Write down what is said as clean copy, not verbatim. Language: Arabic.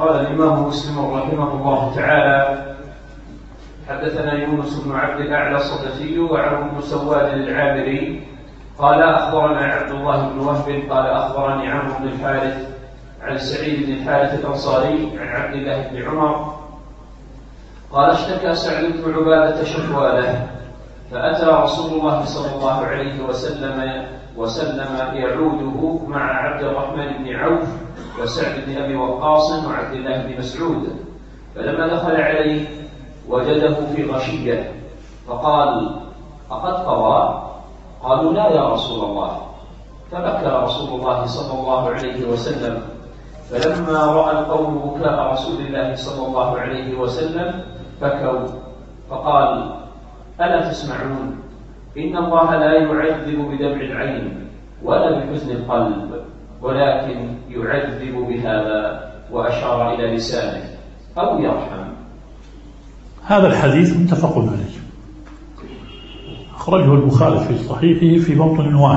قال الإمام مسلم رحمه الله تعالى: حدثنا يونس بن عبد الأعلى الصدفي وعمرو بن سواد العامري قال أخبرنا عبد الله بن وهب قال أخبرني عمرو بن الحارث عن سعيد بن الحارث الأنصاري عن عبد الله بن عمر قال: اشتكى سعد بن عبادة شكوى له، فأتى رسول الله صلى الله عليه وسلم يعوده مع عبد الرحمن بن عوف وسعد بن أبي وقاص وعبد الله بن مسعود، فلما دخل عليه وجده في غشية فقال: أقد قضى؟ قالوا: لا يا رسول الله. فبكى رسول الله صلى الله عليه وسلم، فلما رأى القوم بكاء رسول الله صلى الله عليه وسلم بكوا، فقال: ألا تسمعون؟ إن الله لا يعذب بدمع العين ولا بحزن القلب، ولكن يعذب بهذا، وأشار إلى لسانه، أو يرحم. هذا الحديث متفق عليه، أخرجه البخاري في صحيحه في موطن واحد.